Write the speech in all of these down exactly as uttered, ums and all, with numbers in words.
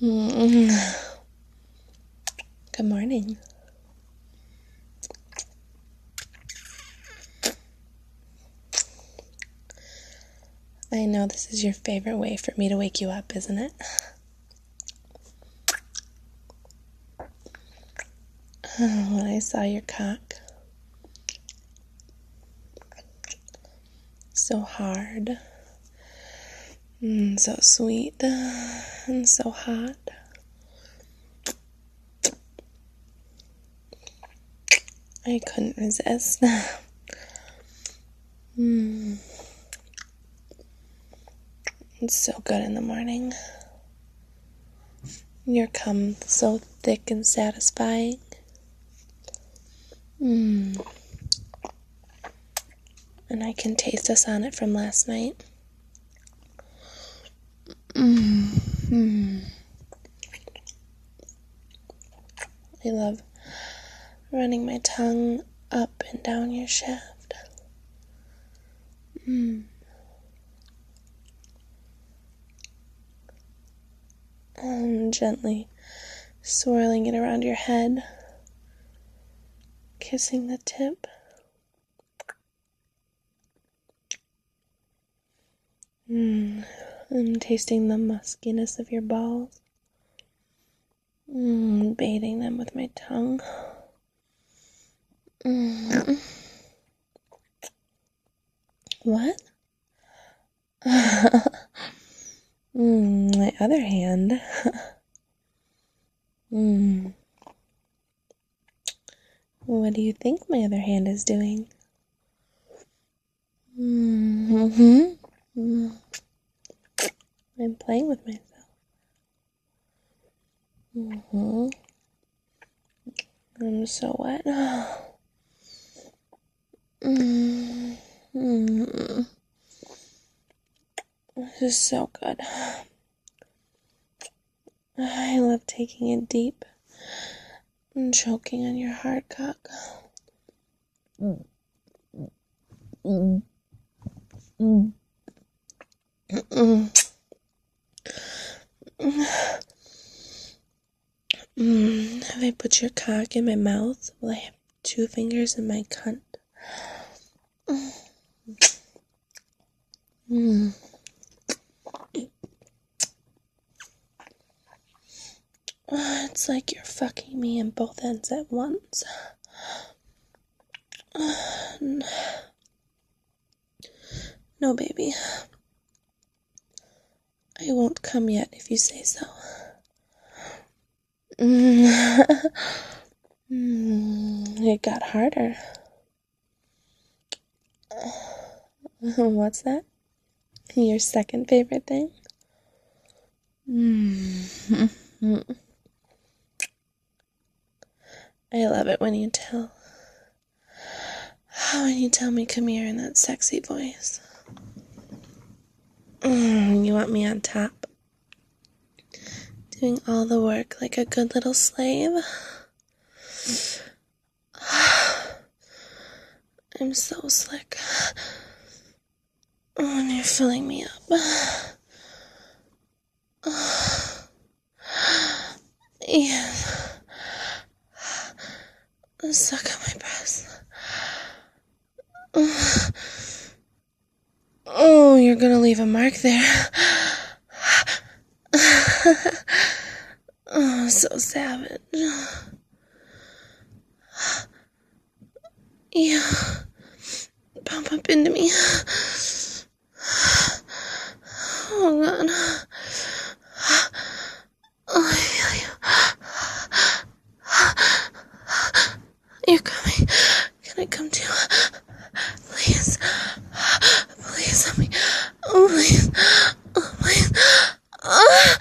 Mm. Good morning. I know this is your favorite way for me to wake you up, isn't it? When I saw your cock. So hard. Mm, so sweet. And so hot. I couldn't resist. mm. It's so good in the morning. Your cum so thick and satisfying. Mm. And I can taste us on it from last night. Mm. Mm. I love running my tongue up and down your shaft. Mm. And gently swirling it around your head, kissing the tip. Mm. And tasting the muskiness of your balls. Mm. Baiting them with my tongue. Mm. What? mm, my other hand. mm. What do you think my other hand is doing? Mm-hmm. Mm. I'm playing with myself. Mm-hmm. I'm so wet. mm-hmm. This is so good. I love taking it deep and choking on your hard cock. Mm. Mm. Mm. Mm. Mm. Have I put your cock in my mouth? Will I have two fingers in my cunt? Mm. It's like you're fucking me in both ends at once. No, baby. I won't come yet if you say so. Mm. mm. It got harder. What's that? Your second favorite thing? Mm. I love it when you tell. When you tell me come here in that sexy voice. Mm, you want me on top? Doing all the work like a good little slave? I'm so slick. When you're filling me up. Yes. Suck on my breast. Oh, you're gonna leave a mark there. Oh, so savage. Yeah. Pump up into me. Oh, God. Oh, I feel you. You're coming. Can I come too? Please. Please let me. Oh, please. Oh, please. Oh.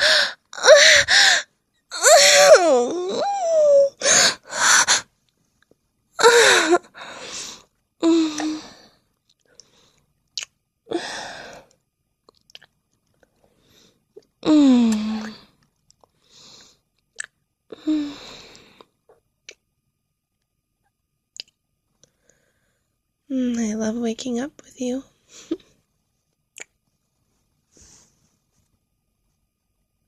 Mm. Mm. Mm, I love waking up with you.